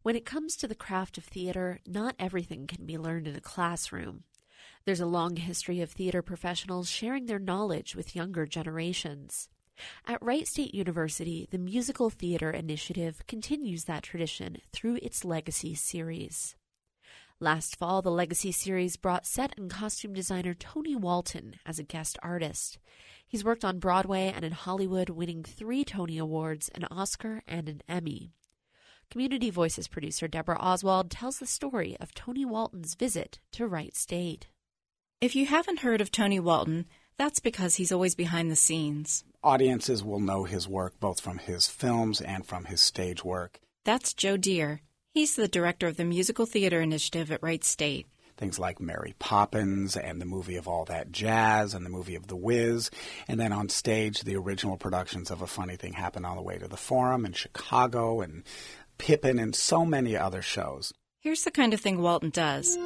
When it comes to the craft of theater, not everything can be learned in a classroom. There's a long history of theater professionals sharing their knowledge with younger generations. At Wright State University, the Musical Theater Initiative continues that tradition through its Legacy series. Last fall, the Legacy series brought set and costume designer Tony Walton as a guest artist. He's worked on Broadway and in Hollywood, winning 3 Tony Awards, an Oscar, and an Emmy. Community Voices producer Deborah Oswald tells the story of Tony Walton's visit to Wright State. If you haven't heard of Tony Walton, that's because he's always behind the scenes. Audiences will know his work both from his films and from his stage work. That's Joe Deere. He's the director of the Musical Theater Initiative at Wright State. Things like Mary Poppins and the movie of All That Jazz and the movie of The Wiz. And then on stage, the original productions of A Funny Thing Happened on the Way to the Forum in Chicago and Pippin and so many other shows. Here's the kind of thing Walton does.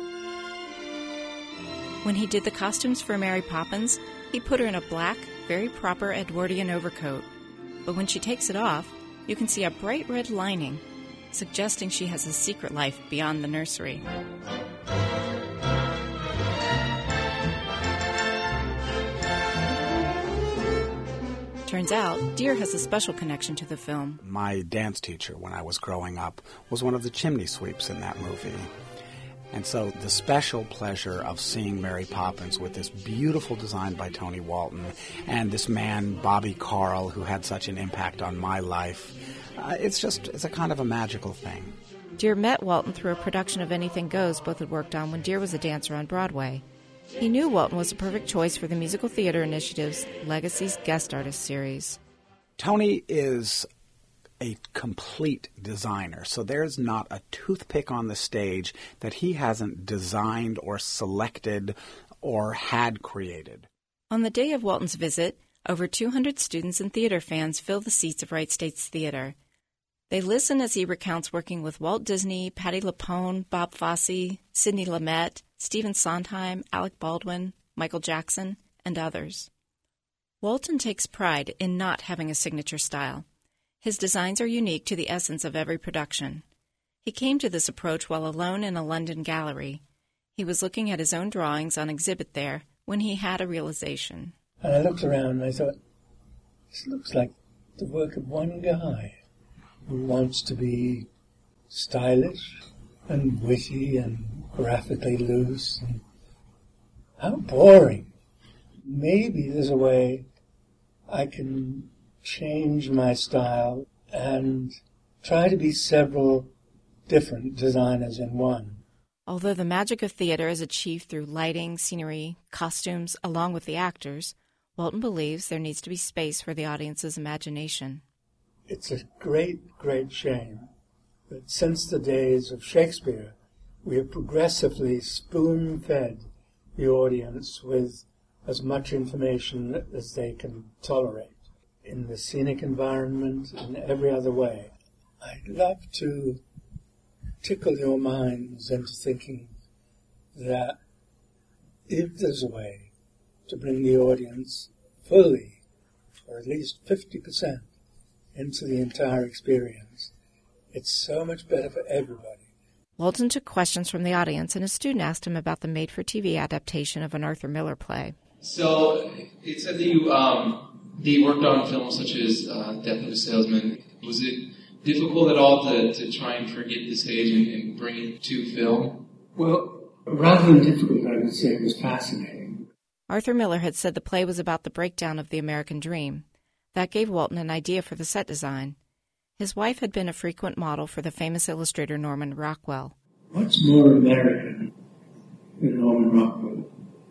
When he did the costumes for Mary Poppins, he put her in a black, very proper Edwardian overcoat. But when she takes it off, you can see a bright red lining, suggesting she has a secret life beyond the nursery. Turns out, Deere has a special connection to the film. My dance teacher, when I was growing up, was one of the chimney sweeps in that movie. And so the special pleasure of seeing Mary Poppins with this beautiful design by Tony Walton and this man, Bobby Carl, who had such an impact on my life, it's a kind of a magical thing. Deere met Walton through a production of Anything Goes both had worked on when Deere was a dancer on Broadway. He knew Walton was a perfect choice for the Musical Theater Initiative's Legacy's Guest Artist series. Tony is a complete designer, so there's not a toothpick on the stage that he hasn't designed or selected or had created. On the day of Walton's visit, over 200 students and theater fans fill the seats of Wright State's theater. They listen as he recounts working with Walt Disney, Patti LuPone, Bob Fosse, Sidney Lumet, Stephen Sondheim, Alec Baldwin, Michael Jackson, and others. Walton takes pride in not having a signature style. His designs are unique to the essence of every production. He came to this approach while alone in a London gallery. He was looking at his own drawings on exhibit there when he had a realization. And I looked around and I thought, this looks like the work of one guy who wants to be stylish and witty and graphically loose. And how boring. Maybe there's a way I can change my style and try to be several different designers in one. Although the magic of theater is achieved through lighting, scenery, costumes, along with the actors, Walton believes there needs to be space for the audience's imagination. It's a great, great shame that since the days of Shakespeare, we have progressively spoon-fed the audience with as much information as they can tolerate. In the scenic environment, in every other way. I'd love to tickle your minds into thinking that if there's a way to bring the audience fully, or at least 50%, into the entire experience, it's so much better for everybody. Walton took questions from the audience, and a student asked him about the made-for-TV adaptation of an Arthur Miller play. So it said that you worked on films such as Death of a Salesman. Was it difficult at all to try and forget the stage and bring it to film? Well, rather than difficult, I would say it was fascinating. Arthur Miller had said the play was about the breakdown of the American dream. That gave Walton an idea for the set design. His wife had been a frequent model for the famous illustrator Norman Rockwell. What's more American than Norman Rockwell?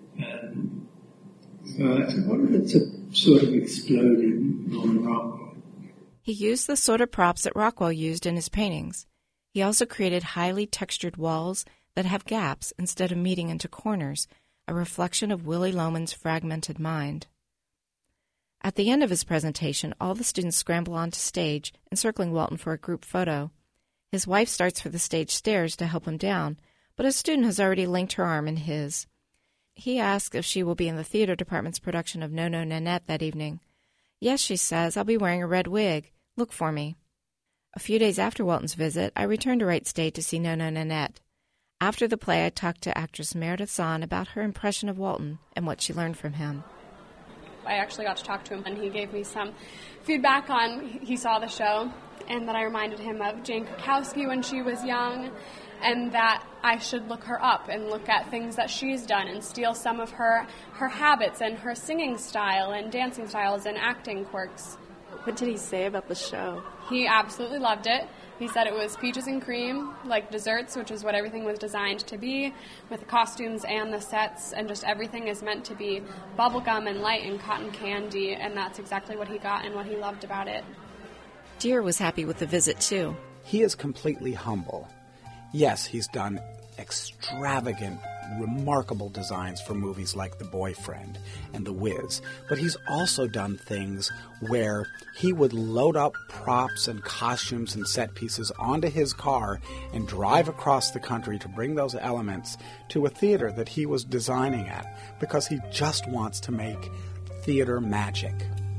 What if it's a sort of exploding Norman Rockwell? He used the sort of props that Rockwell used in his paintings. He also created highly textured walls that have gaps instead of meeting into corners, a reflection of Willy Loman's fragmented mind. At the end of his presentation, all the students scramble onto stage, encircling Walton for a group photo. His wife starts for the stage stairs to help him down, but a student has already linked her arm in his. He asks if she will be in the theater department's production of No No Nanette that evening. Yes, she says, I'll be wearing a red wig. Look for me. A few days after Walton's visit, I returned to Wright State to see Nona Nanette. After the play, I talked to actress Meredith Zahn about her impression of Walton and what she learned from him. I actually got to talk to him, and he gave me some feedback on he saw the show, and that I reminded him of Jane Krakowski when she was young, and that I should look her up and look at things that she's done and steal some of her habits and her singing style and dancing styles and acting quirks. What did he say about the show? He absolutely loved it. He said it was peaches and cream, like desserts, which is what everything was designed to be, with the costumes and the sets, and just everything is meant to be bubblegum and light and cotton candy, and that's exactly what he got and what he loved about it. Deere was happy with the visit, too. He is completely humble. Yes, he's done extravagant, remarkable designs for movies like The Boyfriend and The Wiz, but he's also done things where he would load up props and costumes and set pieces onto his car and drive across the country to bring those elements to a theater that he was designing at, because he just wants to make theater magic.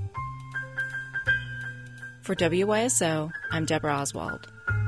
For WYSO, I'm Deborah Oswald.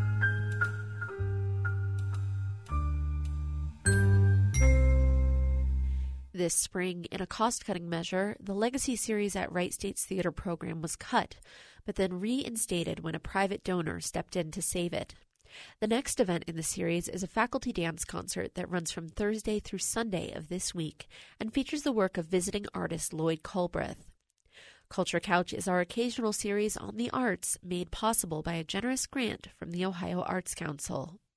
This spring, in a cost-cutting measure, the Legacy series at Wright State's theater program was cut, but then reinstated when a private donor stepped in to save it. The next event in the series is a faculty dance concert that runs from Thursday through Sunday of this week and features the work of visiting artist Lloyd Culbreth. Culture Couch is our occasional series on the arts made possible by a generous grant from the Ohio Arts Council.